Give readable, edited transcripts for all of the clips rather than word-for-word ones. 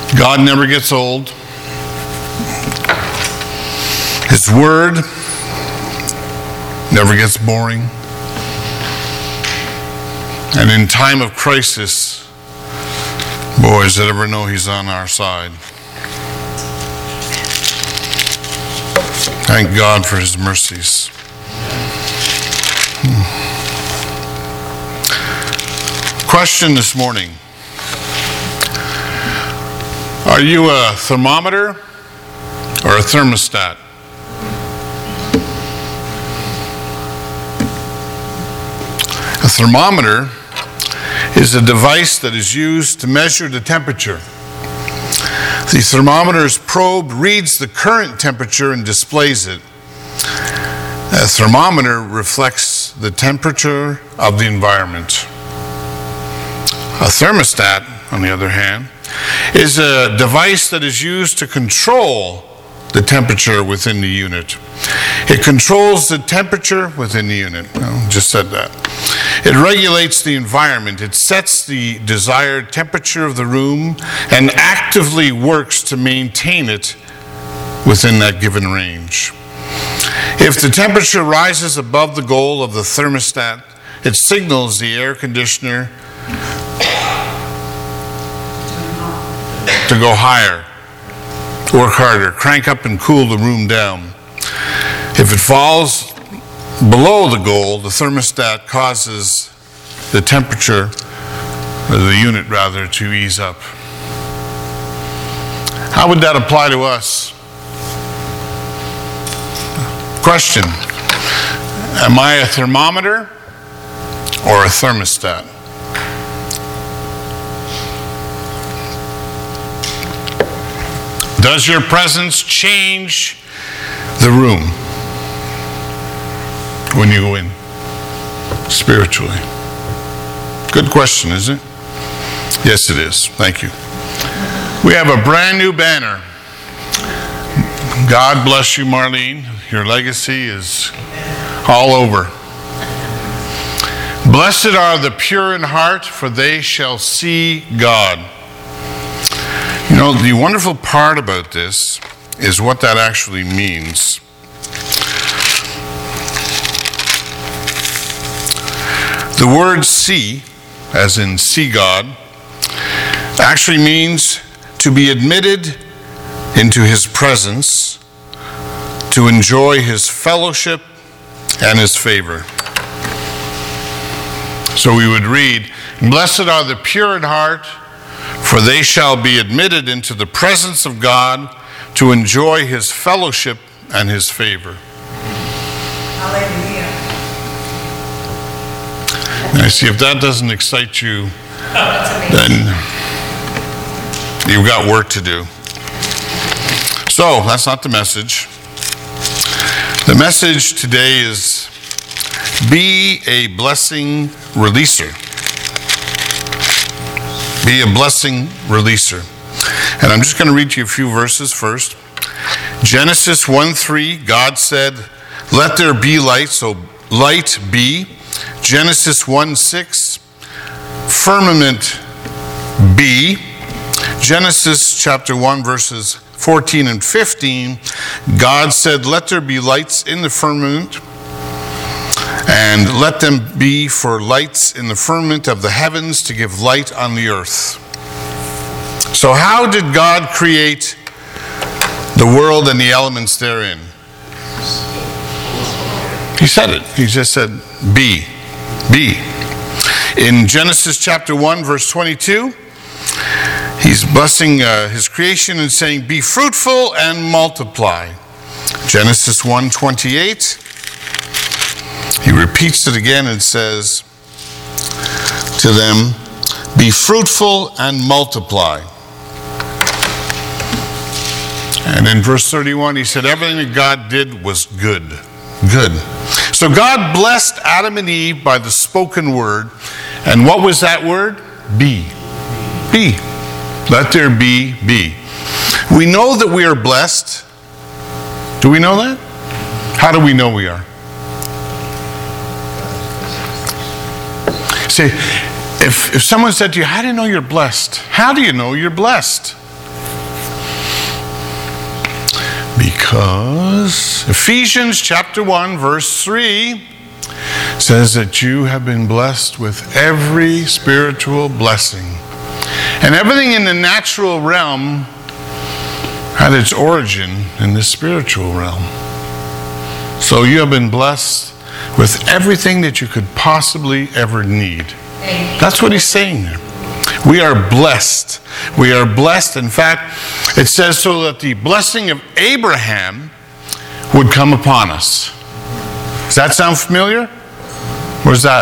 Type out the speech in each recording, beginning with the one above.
God never gets old. His word never gets boring. And in time of crisis, boys that ever know he's on our side. Thank God for his mercies. Question this morning. Are you a thermometer or a thermostat? A thermometer is a device that is used to measure the temperature. The thermometer's probe reads the current temperature and displays it. A thermometer reflects the temperature of the environment. A thermostat, on the other hand, is a device that is used to control the temperature within the unit. It controls the temperature within the unit. Just said that. It regulates the environment. It sets the desired temperature of the room and actively works to maintain it within that given range. If the temperature rises above the goal of the thermostat, it signals the air conditioner to go higher, work harder, crank up and cool the room down. If it falls below the goal, the thermostat causes the temperature, or the unit rather, to ease up. How would that apply to us? Question: am I a thermometer or a thermostat? Does your presence change the room when you go in spiritually? Good question, isn't it? Yes, it is. Thank you. We have a brand new banner. God bless you, Marlene. Your legacy is all over. Blessed are the pure in heart, for they shall see God. You know, the wonderful part about this is what that actually means. The word see, as in see God, actually means to be admitted into his presence, to enjoy his fellowship and his favor. So we would read, blessed are the pure in heart, for they shall be admitted into the presence of God to enjoy his fellowship and his favor. Hallelujah. Now, see, if that doesn't excite you, then you've got work to do. So, that's not the message. The message today is be a blessing releaser. Be a blessing releaser. And I'm just going to read you a few verses first. Genesis 1:3, God said, let there be light, so light be. Genesis 1:6, firmament be. Genesis chapter 1, verses 14 and 15, God said, let there be lights in the firmament, and let them be for lights in the firmament of the heavens to give light on the earth. So how did God create the world and the elements therein? He said it. He just said, be. Be. In Genesis chapter 1, verse 22, he's blessing his creation and saying, be fruitful and multiply. Genesis 1:28, he repeats it again and says to them, be fruitful and multiply. And in verse 31, he said, everything that God did was good. Good. So God blessed Adam and Eve by the spoken word. And what was that word? Be. Be. Let there be, be. We know that we are blessed. Do we know that? How do we know we are? See, if someone said to you, how do you know you're blessed? How do you know you're blessed? Because Ephesians chapter 1, verse 3 says that you have been blessed with every spiritual blessing. And everything in the natural realm had its origin in the spiritual realm. So you have been blessed with everything that you could possibly ever need. That's what he's saying there. We are blessed. We are blessed. In fact, it says so that the blessing of Abraham would come upon us. Does that sound familiar? Where's that?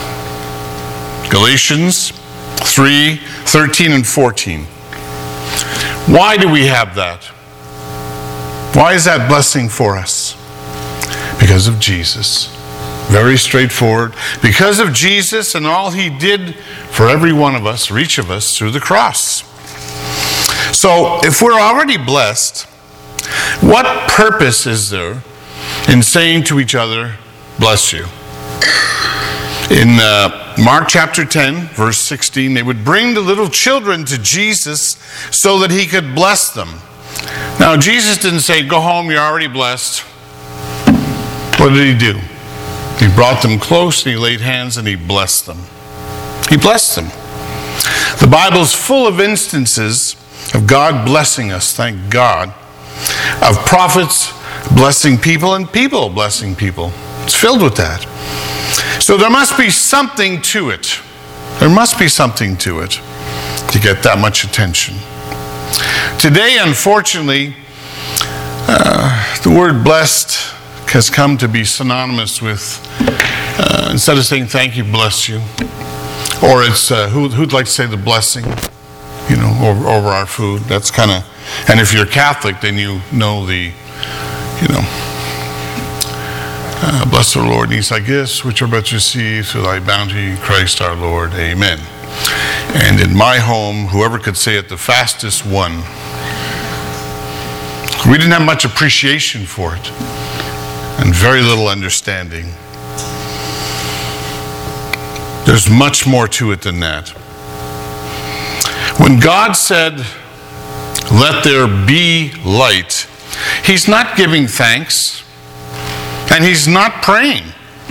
Galatians 3, 13 and 14. Why do we have that? Why is that blessing for us? Because of Jesus. Very straightforward. Because of Jesus and all he did for every one of us, or each of us, through the cross. So, if we're already blessed, what purpose is there in saying to each other, bless you? In Mark chapter 10, verse 16, they would bring the little children to Jesus so that he could bless them. Now, Jesus didn't say, go home, you're already blessed. What did he do? He brought them close and he laid hands and he blessed them. He blessed them. The Bible's full of instances of God blessing us, thank God, of prophets blessing people and people blessing people. It's filled with that. So there must be something to it. There must be something to it to get that much attention. Today, unfortunately, the word blessed has come to be synonymous with, instead of saying thank you, bless you, or it's, who'd like to say the blessing, over our food. That's kind of, and if you're Catholic, then you know the, bless the Lord, and these thy gifts, which are about to receive through thy bounty, Christ our Lord, amen. And in my home, whoever could say it the fastest won. We didn't have much appreciation for it, and very little understanding. There's much more to it than that. When God said, let there be light, he's not giving thanks, and he's not praying.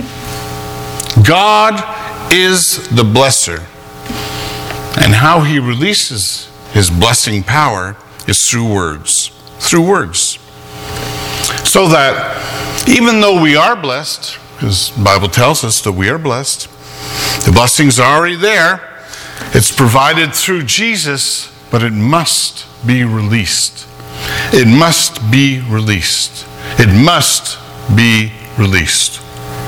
God is the blesser, and how he releases his blessing power is through words. Through words. So that even though we are blessed, because the Bible tells us that we are blessed, the blessings are already there. It's provided through Jesus, but it must be released. It must be released. It must be released.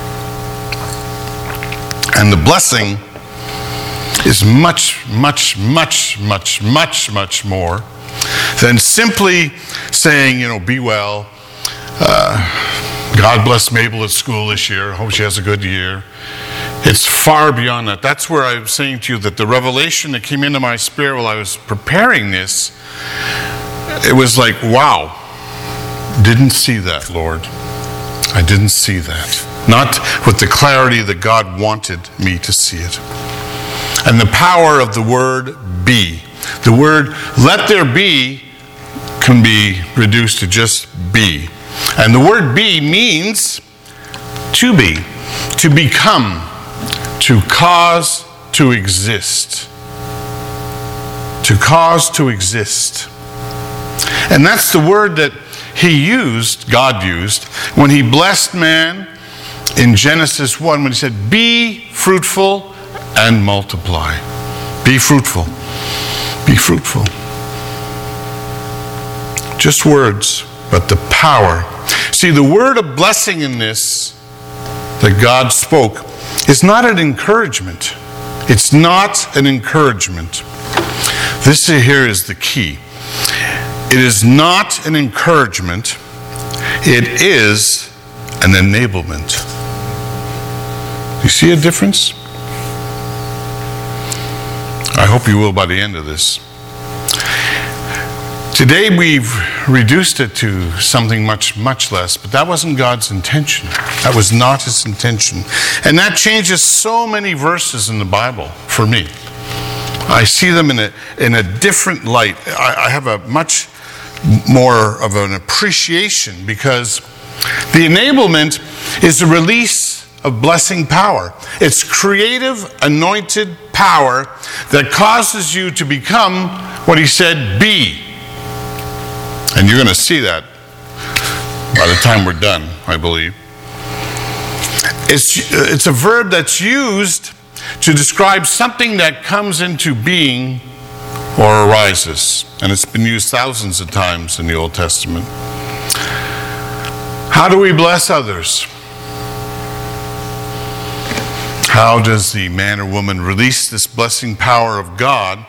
And the blessing is much, much, much, much, much, much more than simply saying, be well. God bless Mabel at school this year. Hope she has a good year. It's far beyond that. That's where I was saying to you that the revelation that came into my spirit while I was preparing this, it was like, wow, didn't see that, Lord. I didn't see that. Not with the clarity that God wanted me to see it. And the power of the word be. The word let there be can be reduced to just be. And the word be means to be, to become, to cause to exist. To cause to exist. And that's the word that God used, when he blessed man in Genesis 1, when he said, be fruitful and multiply. Be fruitful. Be fruitful. Just words, but the power. See, the word of blessing in this that God spoke is not an encouragement. It's not an encouragement. This here is the key. It is not an encouragement. It is an enablement. You see a difference? I hope you will by the end of this. Today we've reduced it to something much, much less, but that wasn't God's intention. That was not his intention. And that changes so many verses in the Bible for me. I see them in a different light. I have a much more of an appreciation, because the enablement is a release of blessing power. It's creative, anointed power that causes you to become what he said, be. And you're going to see that by the time we're done, I believe. It's a verb that's used to describe something that comes into being or arises. And it's been used thousands of times in the Old Testament. How do we bless others? How does the man or woman release this blessing power of God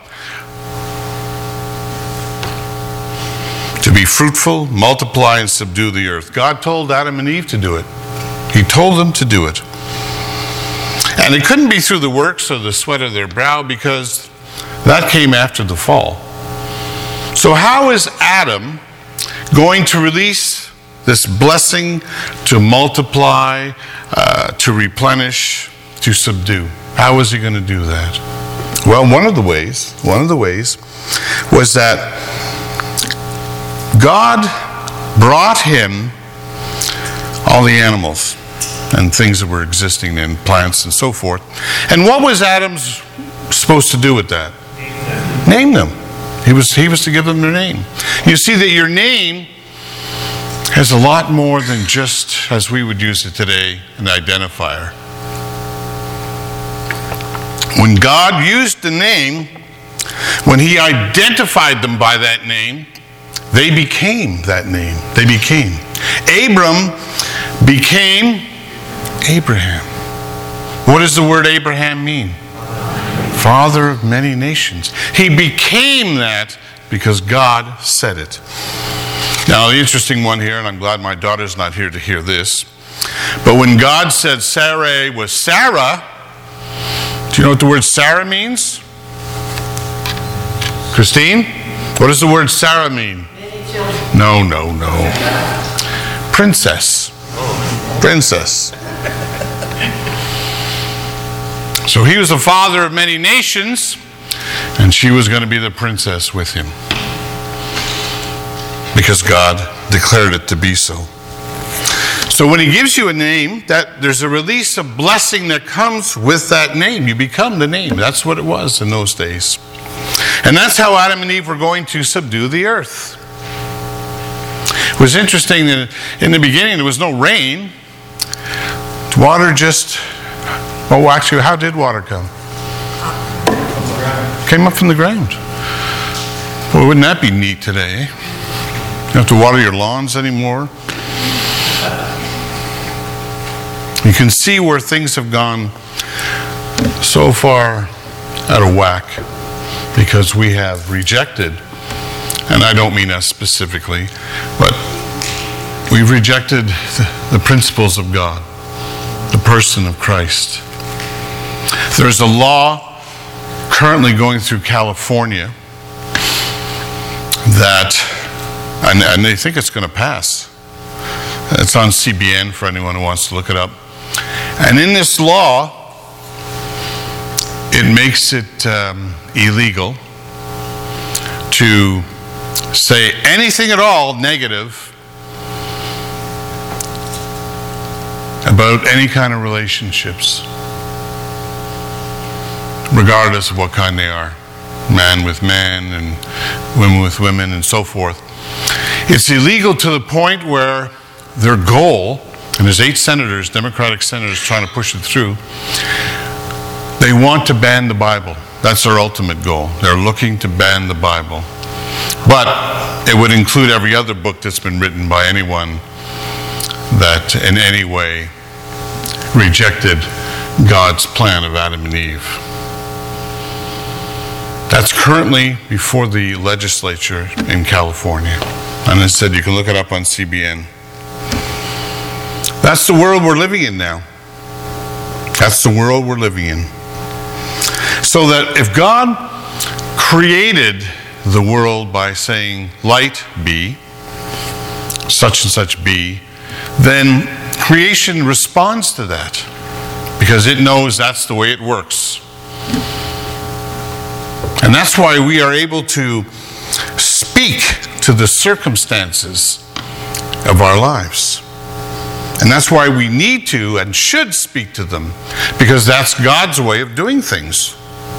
to be fruitful, multiply, and subdue the earth? God told Adam and Eve to do it. He told them to do it. And it couldn't be through the works or the sweat of their brow, because that came after the fall. So how is Adam going to release this blessing to multiply, to replenish, to subdue? How is he going to do that? Well, one of the ways was that God brought him all the animals and things that were existing in plants and so forth. And what was Adam supposed to do with that? Name them. He was to give them their name. You see that your name has a lot more than just, as we would use it today, an identifier. When God used the name, when he identified them by that name, they became that name. They became. Abram became Abraham. What does the word Abraham mean? Father of many nations. He became that because God said it. Now, the interesting one here, and I'm glad my daughter's not here to hear this, but when God said Sarai was Sarah, do you know what the word Sarah means? Christine? What does the word Sarah mean? No. Princess. Princess. So he was the father of many nations, and she was going to be the princess with him, because God declared it to be so. So when he gives you a name, that there's a release of blessing that comes with that name. You become the name. That's what it was in those days. And that's how Adam and Eve were going to subdue the earth. It was interesting that in the beginning there was no rain. Water just, well, actually, how did water come? Came up from the ground. Well, wouldn't that be neat today? You don't have to water your lawns anymore. You can see where things have gone so far out of whack because we have rejected, and I don't mean us specifically, but we've rejected the principles of God, the person of Christ. There's a law currently going through California that, and they think it's going to pass. It's on CBN for anyone who wants to look it up. And in this law, it makes it illegal to say anything at all negative about any kind of relationships, regardless of what kind they are, man with man and women with women and so forth. It's illegal to the point where their goal, and there's 8 senators, Democratic senators, trying to push it through, they want to ban the Bible. That's their ultimate goal. They're looking to ban the Bible. But it would include every other book that's been written by anyone that in any way rejected God's plan of Adam and Eve. That's currently before the legislature in California. And as I said, you can look it up on CBN. That's the world we're living in now. That's the world we're living in. So that if God created the world by saying, light be, such and such be, then creation responds to that because it knows that's the way it works. And that's why we are able to speak to to the circumstances of our lives. And that's why we need to and should speak to them, because that's God's way of doing things.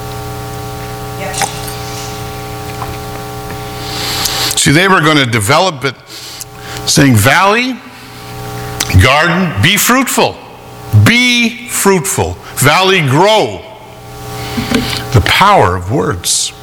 See, they were going to develop it, saying, valley, garden, be fruitful. Be fruitful. Valley, grow. The power of words.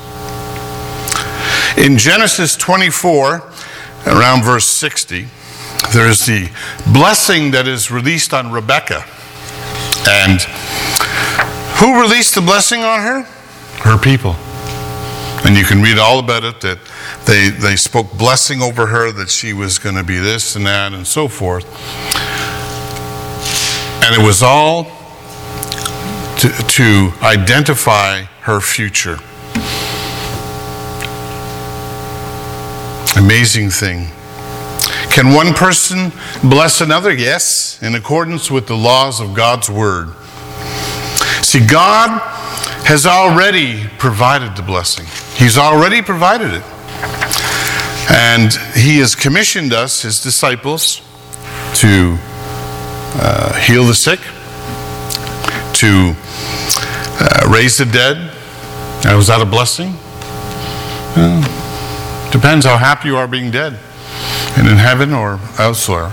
In Genesis 24, around verse 60, there is the blessing that is released on Rebekah. And who released the blessing on her? Her people. And you can read all about it, that they spoke blessing over her, that she was going to be this and that and so forth. And it was all to identify her future. Amazing thing. Can one person bless another? Yes, in accordance with the laws of God's word. See, God has already provided the blessing. He's already provided it. And he has commissioned us, his disciples, to heal the sick, to raise the dead. Now, was that a blessing? Depends how happy you are being dead, and in heaven or elsewhere.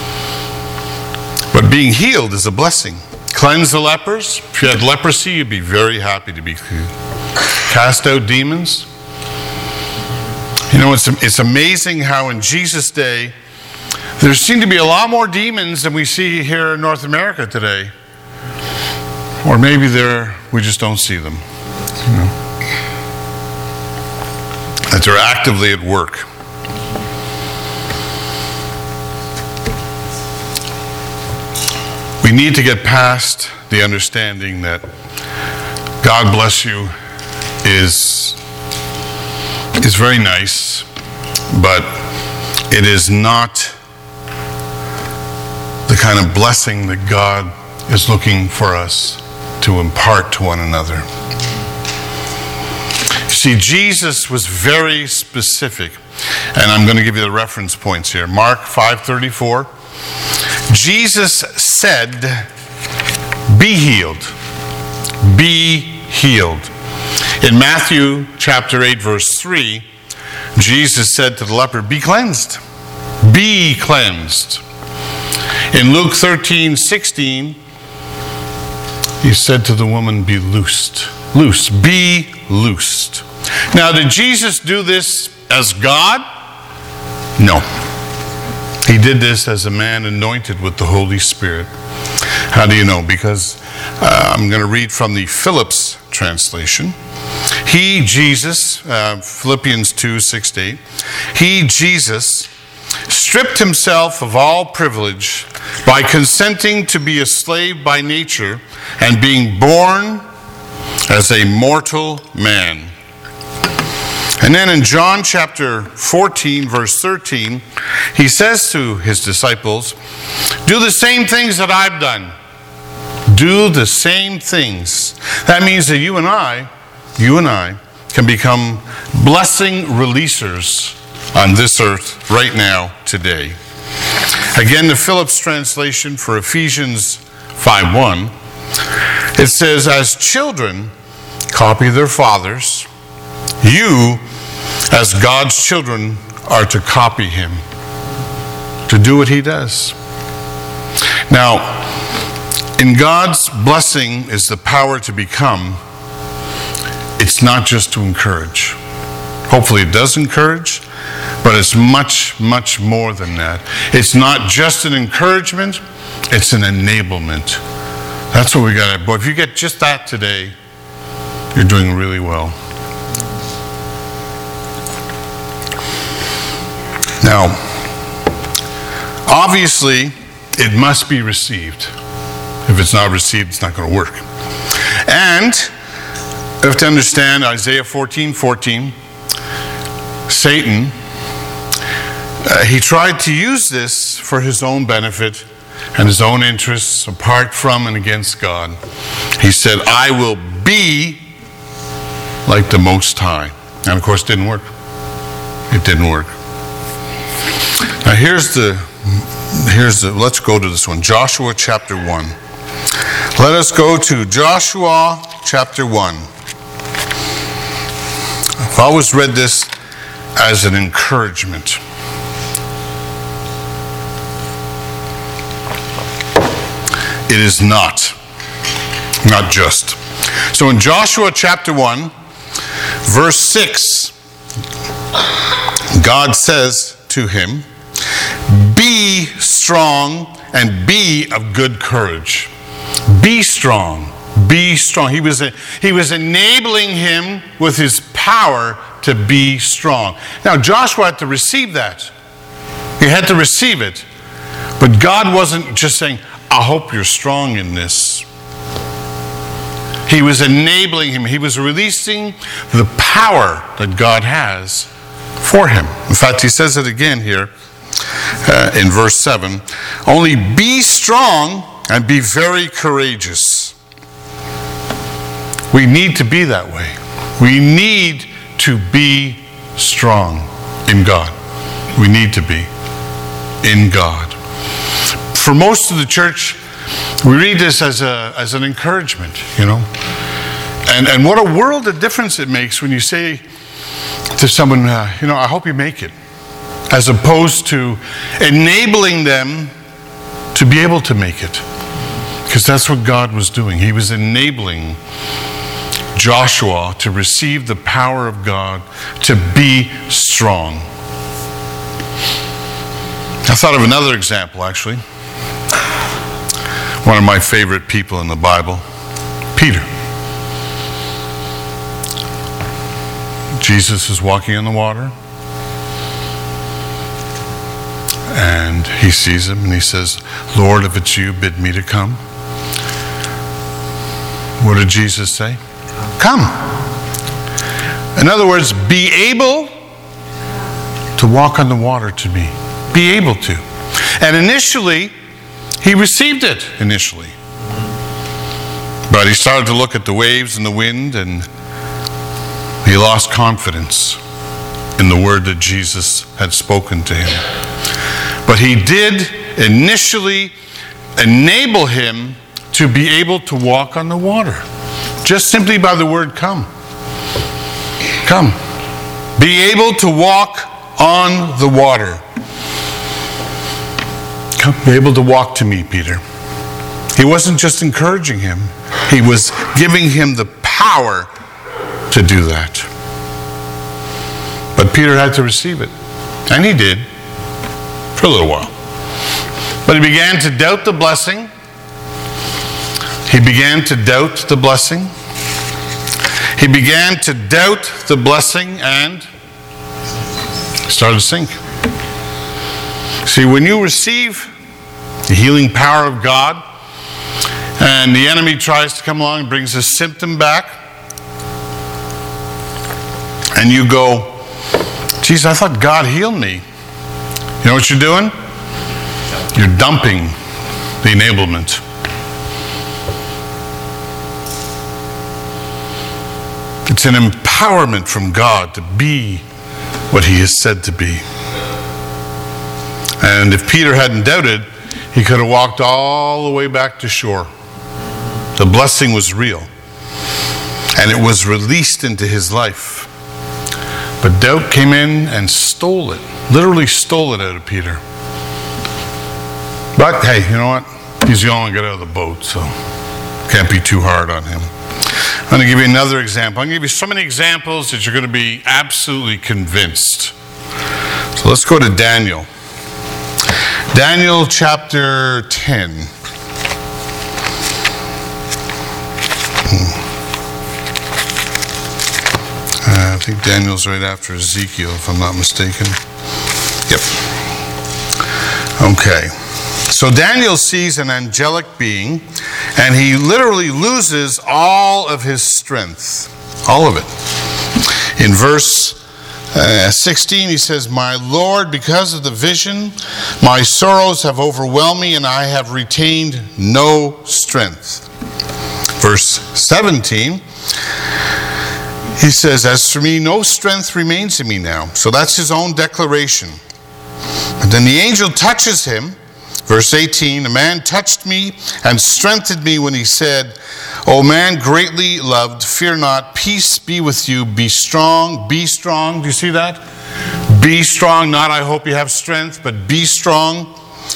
But being healed is a blessing. Cleanse the lepers. If you had leprosy, you'd be very happy to be healed. Cast out demons. You know, it's amazing how in Jesus' day, there seem to be a lot more demons than we see here in North America today. Or maybe we just don't see them. You know, that they're actively at work. We need to get past the understanding that God bless you is very nice, but it is not the kind of blessing that God is looking for us to impart to one another. See, Jesus was very specific, and I'm going to give you the reference points here. Mark 5:34. Jesus said, be healed. Be healed. In Matthew chapter 8, verse 3, Jesus said to the leper, be cleansed. Be cleansed. In Luke 13:16, he said to the woman, be loosed. Loose. Be loosed. Now, did Jesus do this as God? No. He did this as a man anointed with the Holy Spirit. How do you know? Because I'm going to read from the Phillips translation. He, Jesus, Philippians 2:6-8, he, Jesus, stripped himself of all privilege by consenting to be a slave by nature and being born as a mortal man. And then in John chapter 14, verse 13, he says to his disciples, do the same things that I've done. Do the same things. That means that you and I can become blessing releasers on this earth right now, today. Again, the Phillips translation for Ephesians 5:1, it says, as children copy their fathers, you, as God's children, are to copy him, to do what he does. Now, in God's blessing is the power to become. It's not just to encourage. Hopefully it does encourage, but it's much, much more than that. It's not just an encouragement, it's an enablement. That's what we got. Boy, if you get just that today, you're doing really well. Now, obviously, it must be received. If it's not received, it's not going to work. And you have to understand Isaiah 14:14. Satan, he tried to use this for his own benefit and his own interests apart from and against God. He said, I will be like the Most High. And of course, it didn't work. It didn't work. here's the, let's go to this one. Joshua chapter 1. Let us go to Joshua chapter 1. I've always read this as an encouragement. It is not just. So in Joshua chapter 1, verse 6, God says to him, "Be strong and be of good courage." Be strong. Be strong. He was enabling him with his power to be strong. Now Joshua had to receive that. He had to receive it. But God wasn't just saying, "I hope you're strong in this." He was enabling him. He was releasing the power that God has for him. In fact, he says it again here in verse 7. "Only be strong and be very courageous." We need to be that way. We need to be strong in God. We need to be in God. For most of the church, we read this as an encouragement, And what a world of difference it makes when you say to someone, "I hope you make it," as opposed to enabling them to be able to make it. Because that's what God was doing. He was enabling Joshua to receive the power of God to be strong. I thought of another example, actually. One of my favorite people in the Bible, Peter. Jesus is walking on the water, and he sees him and he says, "Lord, if it's you, bid me to come." What did Jesus say? Come. In other words, be able to walk on the water to me. Be able to. And initially, he received it initially. But he started to look at the waves and the wind, and he lost confidence in the word that Jesus had spoken to him. But he did initially enable him to be able to walk on the water. Just simply by the word come. Come. Be able to walk on the water. Come, be able to walk to me, Peter. He wasn't just encouraging him. He was giving him the power to do that. But Peter had to receive it. And he did. For a little while. But he began to doubt the blessing. He began to doubt the blessing. He began to doubt the blessing and started to sink. See, when you receive the healing power of God and the enemy tries to come along and brings a symptom back, and you go, "Geez, I thought God healed me." You know what you're doing? You're dumping the enablement. It's an empowerment from God to be what he is said to be. And if Peter hadn't doubted, he could have walked all the way back to shore. The blessing was real. And it was released into his life. But doubt came in and stole it. Literally stole it out of Peter. But hey, you know what? He's the only one who got out of the boat, so can't be too hard on him. I'm going to give you another example. I'm going to give you so many examples that you're going to be absolutely convinced. So let's go to Daniel. Daniel chapter 10. I think Daniel's right after Ezekiel, if I'm not mistaken. Yep. Okay. So Daniel sees an angelic being, and he literally loses all of his strength. All of it. In verse 16, he says, "My Lord, because of the vision, my sorrows have overwhelmed me, and I have retained no strength." Verse 17, he says, "As for me, no strength remains in me now." So that's his own declaration. And then the angel touches him. Verse 18, a man touched me and strengthened me when he said, O man greatly loved, fear not, peace be with you, be strong, be strong. Do you see that? Be strong, not I hope you have strength, but be strong.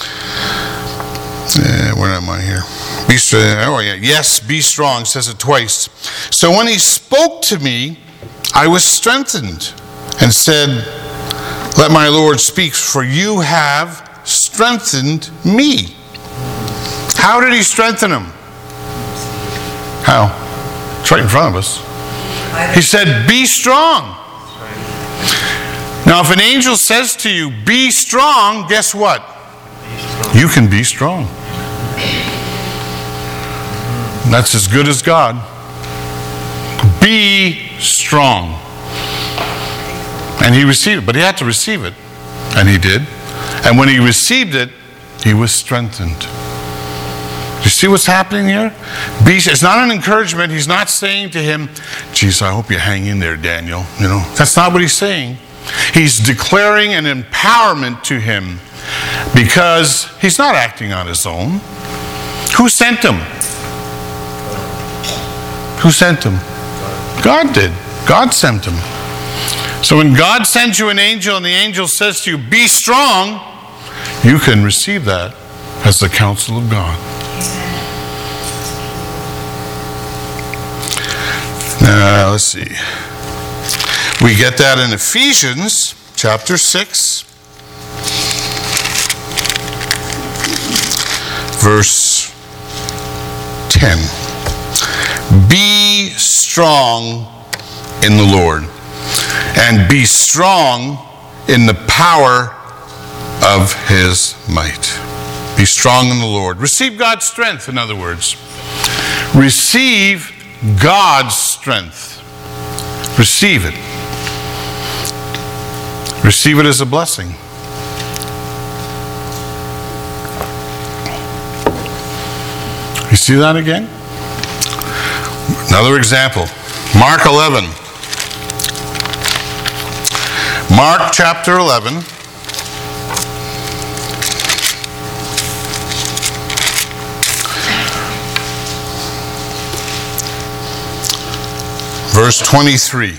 Where am I here? Be strong. Oh yeah, yes, be strong, says it twice. So when he spoke to me, I was strengthened and said, let my Lord speak, for you have strengthened me. How did he strengthen him? How? It's right in front of us. He said, be strong. Now, if an angel says to you, be strong, guess what? You can be strong. That's as good as God. Be strong. And he received it, but he had to receive it. And he did. And when he received it, he was strengthened. You see what's happening here? It's not an encouragement. He's not saying to him, geez, I hope you hang in there, Daniel. You know, that's not what he's saying. He's declaring an empowerment to him because he's not acting on his own. Who sent him? Who sent him? God did. God sent him. So when God sends you an angel and the angel says to you, be strong, you can receive that as the counsel of God. Now, let's see. We get that in Ephesians chapter 6, verse 10. Be strong in the Lord, and be strong in the power of his might. Be strong in the Lord. Receive God's strength, in other words. Receive God's strength. Receive it. Receive it as a blessing. You see that again? Another example. Mark 11. Mark chapter 11. Verse 23.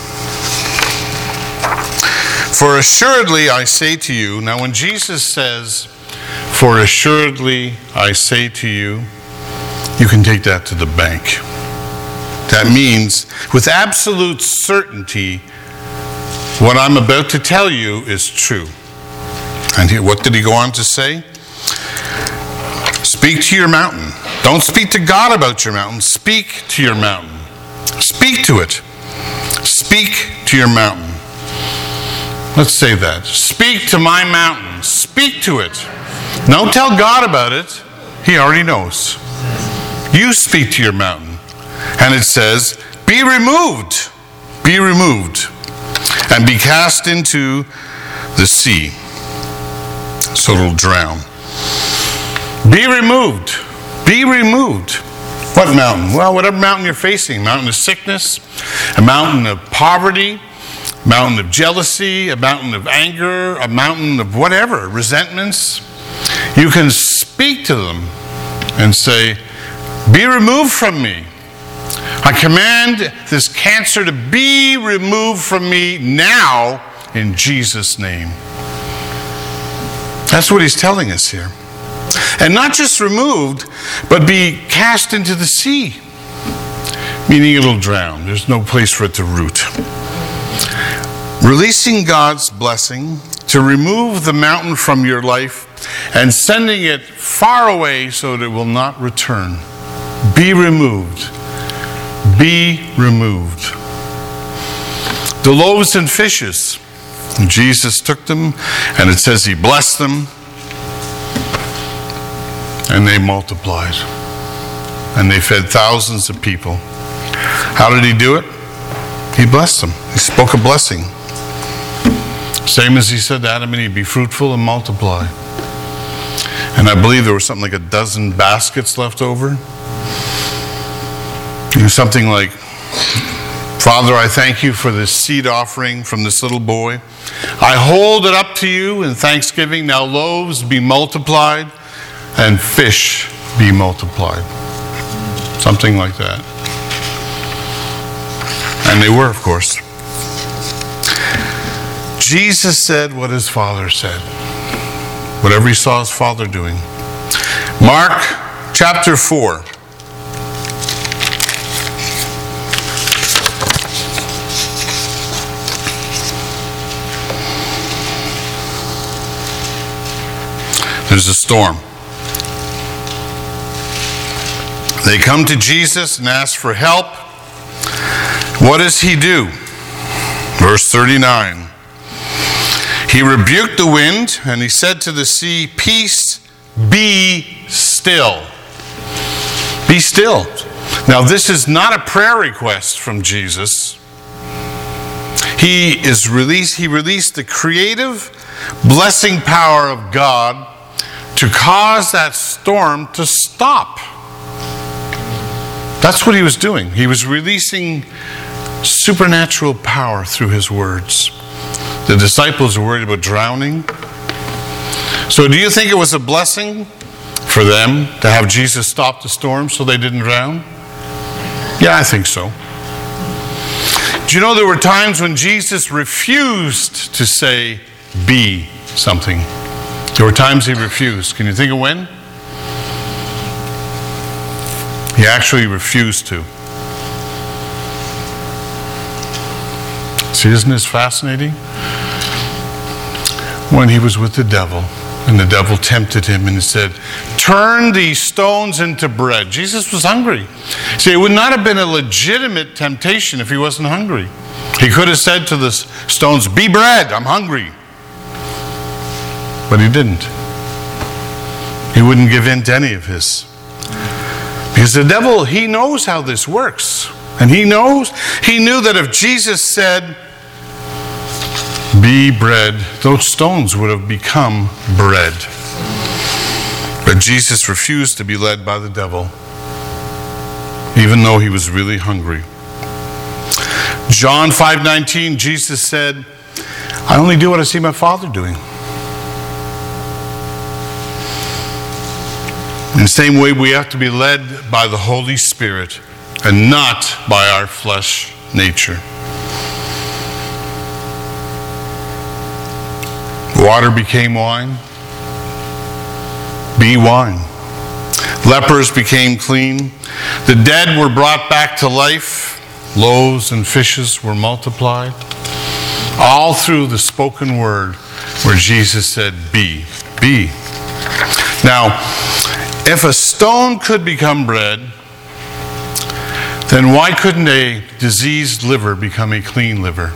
For assuredly I say to you, now when Jesus says, for assuredly I say to you, you can take that to the bank. That means with absolute certainty, what I'm about to tell you is true. And what did he go on to say? Speak to your mountain. Don't speak to God about your mountain. Speak to your mountain. Speak to it. Speak to your mountain. Let's say that. Speak to my mountain. Speak to it. Don't tell God about it. He already knows. You speak to your mountain. And it says, be removed. Be removed. And be cast into the sea. So it'll drown. Be removed. Be removed. What mountain? Well, whatever mountain you're facing. Mountain of sickness, a mountain of poverty, a mountain of jealousy, a mountain of anger, a mountain of whatever, resentments. You can speak to them and say, be removed from me. I command this cancer to be removed from me now in Jesus' name. That's what he's telling us here. And not just removed, but be cast into the sea, meaning it'll drown. There's no place for it to root. Releasing God's blessing to remove the mountain from your life and sending it far away so that it will not return. Be removed. Be removed. The loaves and fishes, Jesus took them, and it says he blessed them, and they multiplied. And they fed thousands of people. How did he do it? He blessed them. He spoke a blessing. Same as he said to Adam and Eve, be fruitful and multiply. And I believe there was something like a dozen baskets left over. Something like Father, I thank you for this seed offering from this little boy. I hold it up to you in thanksgiving. Now loaves be multiplied and fish be multiplied. Something like that. And they were, of course. Jesus said what his Father said. Whatever he saw his Father doing. Mark chapter 4. There's a storm. They come to Jesus and ask for help. What does he do? Verse 39. He rebuked the wind and he said to the sea, "Peace, be still." Be still. Now this is not a prayer request from Jesus. He released the creative blessing power of God to cause that storm to stop. That's what he was doing. He was releasing supernatural power through his words. The disciples were worried about drowning. So do you think it was a blessing for them to have Jesus stop the storm so they didn't drown? Yeah, I think so. Do you know there were times when Jesus refused to say, "Be something"? There were times he refused. Can you think of when? He actually refused to. See, isn't this fascinating? When he was with the devil, and the devil tempted him and he said, "Turn these stones into bread." Jesus was hungry. See, it would not have been a legitimate temptation if he wasn't hungry. He could have said to the stones, "Be bread, I'm hungry." But he didn't. He wouldn't give in to any of his. Because the devil, he knows how this works. And he knew that if Jesus said, "Be bread," those stones would have become bread. But Jesus refused to be led by the devil, even though he was really hungry. John 5:19, Jesus said, "I only do what I see my Father doing." In the same way, we have to be led by the Holy Spirit and not by our flesh nature. Water became wine. Be wine. Lepers became clean. The dead were brought back to life. Loaves and fishes were multiplied. All through the spoken word where Jesus said, "Be, be." Now, if a stone could become bread, then why couldn't a diseased liver become a clean liver?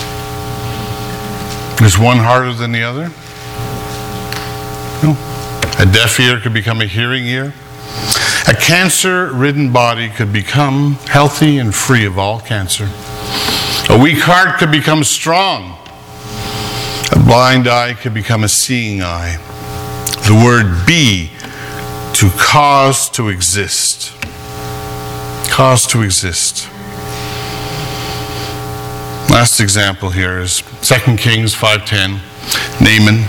Is one harder than the other? No. A deaf ear could become a hearing ear. A cancer-ridden body could become healthy and free of all cancer. A weak heart could become strong. A blind eye could become a seeing eye. The word "be," to cause to exist. Cause to exist. Last example here is 2 Kings 5:10. Naaman.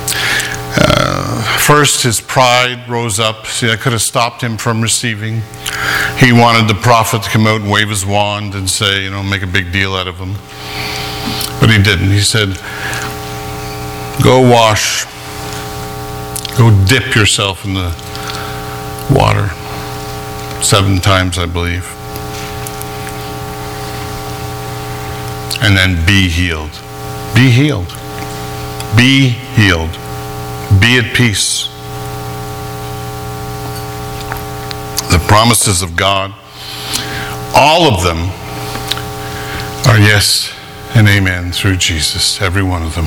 First, his pride rose up. See, that could have stopped him from receiving. He wanted the prophet to come out and wave his wand and say, make a big deal out of him. But he didn't. He said, "Go wash. Go dip yourself in the water." 7 times, I believe. And then be healed. Be healed. Be healed. Be at peace. The promises of God, all of them are yes and amen through Jesus, every one of them.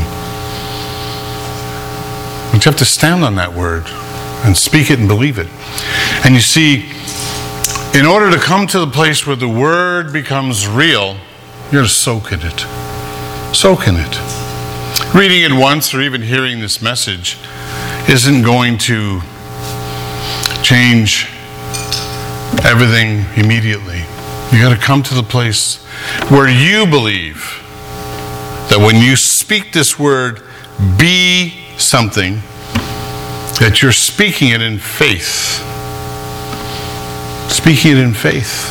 But you have to stand on that word and speak it and believe it. And you see, in order to come to the place where the word becomes real, you got to soak in it. Soak in it. Reading it once or even hearing this message isn't going to change everything immediately. You got to come to the place where you believe that when you speak this word, be something, that you're speaking it in faith. Speaking it in faith.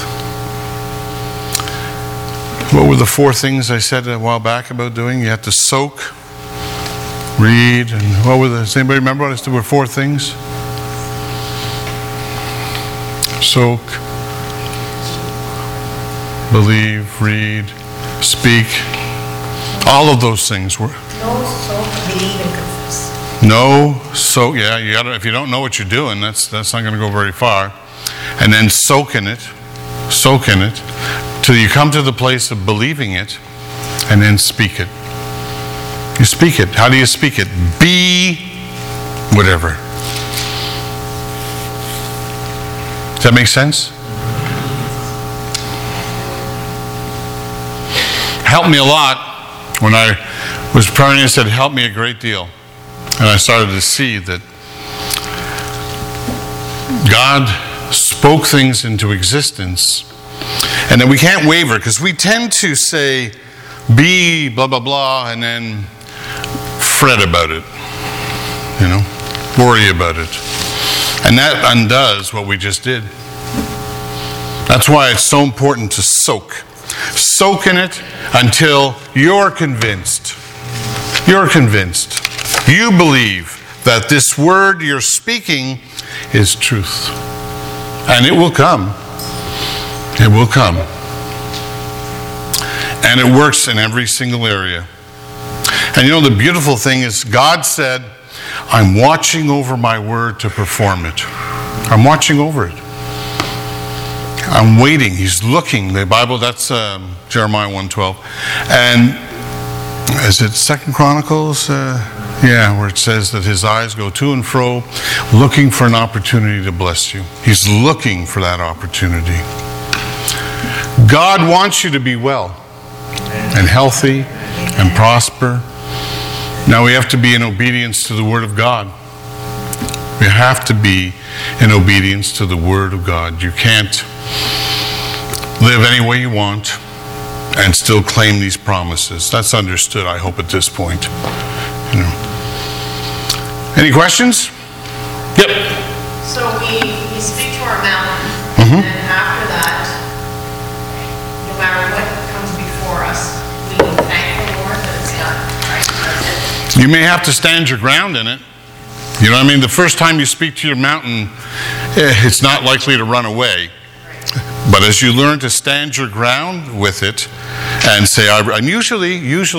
What were the 4 things I said a while back about doing? You had to soak, read, and what were does anybody remember what there were 4 things? Soak, believe, read, speak. All of those things were. Know, soak, believe, and confess. Know, soak. Yeah, you got to. If you don't know what you're doing, that's not going to go very far. And then soak in it, till you come to the place of believing it, and then speak it. You speak it. How do you speak it? Be whatever. Does that make sense? Helped me a lot when I was praying. I said, help me a great deal. And I started to see that God spoke things into existence, and then we can't waver, because we tend to say, be blah, blah, blah, and then fret about it, worry about it. And that undoes what we just did. That's why it's so important to soak. Soak in it until you're convinced. You're convinced. You believe that this word you're speaking is truth. And it will come. It will come. And it works in every single area. And the beautiful thing is God said, I'm watching over my word to perform it. I'm watching over it. I'm waiting. He's looking. The Bible, that's Jeremiah 1:12. And is it 2 Chronicles? Where it says that his eyes go to and fro, looking for an opportunity to bless you. He's looking for that opportunity. God wants you to be well and healthy and prosper. Now we have to be in obedience to the Word of God. We have to be in obedience to the Word of God. You can't live any way you want and still claim these promises. That's understood, I hope, at this point. Any questions? Yep. So we speak to our mountain, and after that, no matter what comes before us, we thank the Lord that it's done, right? That's it. You may have to stand your ground in it. You know what I mean? The first time you speak to your mountain, it's not likely to run away. But as you learn to stand your ground with it and say, and usually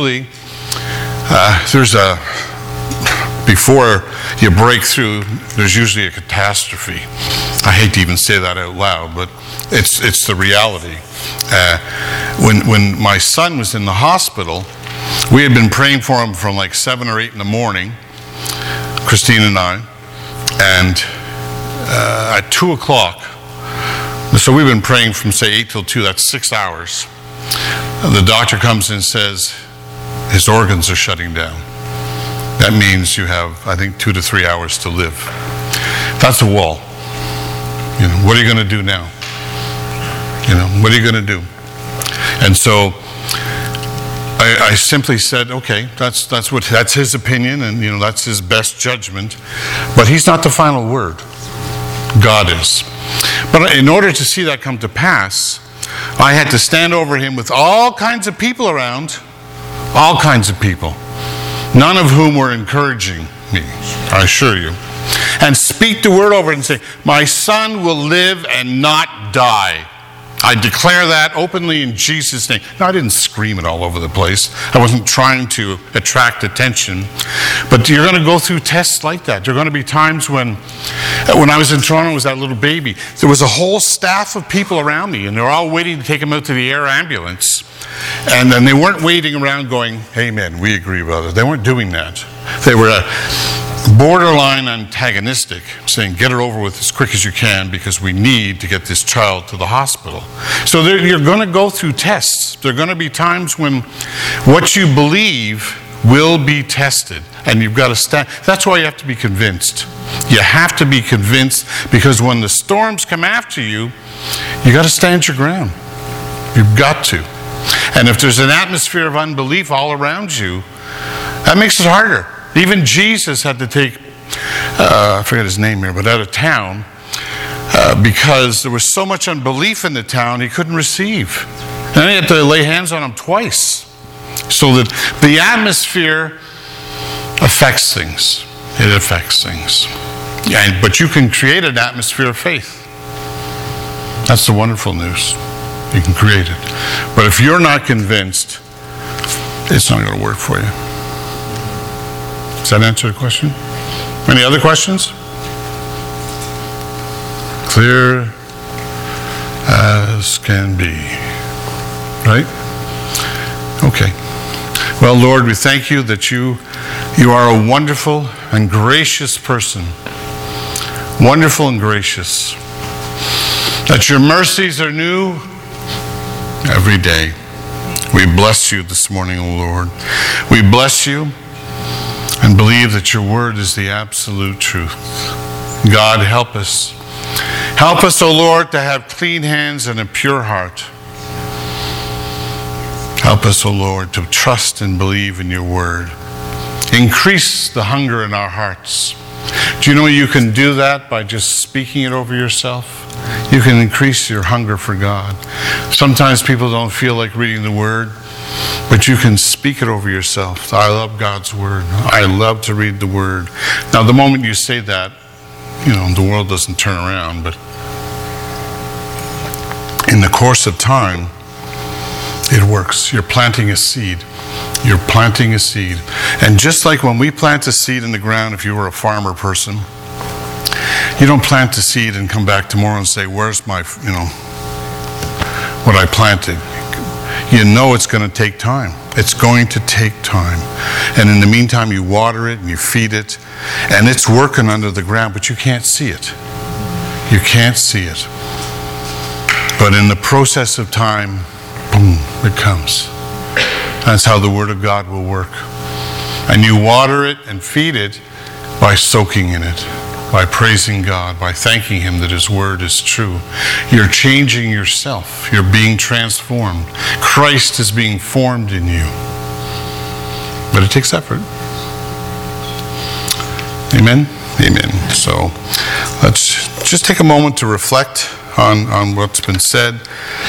there's a, before you break through, there's usually a catastrophe. I hate to even say that out loud, but it's the reality. When my son was in the hospital, we had been praying for him from like 7 or 8 in the morning, Christine and I, and at 2 o'clock, so we've been praying from say 8 till 2, that's 6 hours. The doctor comes in and says, his organs are shutting down. That means you have, I think, 2 to 3 hours to live. That's a wall. What are you going to do now? What are you going to do? And so I simply said, okay, that's his opinion, and that's his best judgment. But he's not the final word. God is. But in order to see that come to pass, I had to stand over him with all kinds of people around, all kinds of people, none of whom were encouraging me, I assure you, and speak the word over it and say, my son will live and not die. I declare that openly in Jesus' name. Now, I didn't scream it all over the place. I wasn't trying to attract attention. But you're going to go through tests like that. There are going to be times when I was in Toronto, I was that little baby. There was a whole staff of people around me, and they were all waiting to take him out to the air ambulance. And then they weren't waiting around going, amen, we agree, brother. They weren't doing that. They were borderline antagonistic, saying get it over with as quick as you can because we need to get this child to the hospital. So you're going to go through tests. There are going to be times when what you believe will be tested, and you've got to stand. That's why you have to be convinced. You have to be convinced, because when the storms come after you, you got to stand your ground. You've got to. And if there's an atmosphere of unbelief all around you, that makes it harder. Even Jesus had to take, I forget his name here, but out of town, because there was so much unbelief in the town, he couldn't receive. And he had to lay hands on him twice. So that the atmosphere affects things. It affects things. But you can create an atmosphere of faith. That's the wonderful news. You can create it. But if you're not convinced, it's not going to work for you. Does that answer the question? Any other questions? Clear as can be. Right? Okay. Well, Lord, we thank you that you are a wonderful and gracious person. Wonderful and gracious. That your mercies are new every day. We bless you this morning, O Lord. We bless you and believe that your word is the absolute truth. God, help us. Help us, O Lord, to have clean hands and a pure heart. Help us, O Lord, to trust and believe in your word. Increase the hunger in our hearts. Do you know you can do that by just speaking it over yourself? You can increase your hunger for God. Sometimes people don't feel like reading the word, but you can speak it over yourself. I love God's word. I love to read the word. Now, the moment you say that, the world doesn't turn around, but in the course of time, it works. You're planting a seed. You're planting a seed. And just like when we plant a seed in the ground, if you were a farmer person, you don't plant a seed and come back tomorrow and say, where's my, what I planted? You know it's going to take time. It's going to take time. And in the meantime, you water it and you feed it, and it's working under the ground, but you can't see it. You can't see it. But in the process of time, boom, it comes. That's how the Word of God will work. And you water it and feed it by soaking in it, by praising God, by thanking Him that His Word is true. You're changing yourself. You're being transformed. Christ is being formed in you. But it takes effort. Amen? Amen. So let's just take a moment to reflect on what's been said.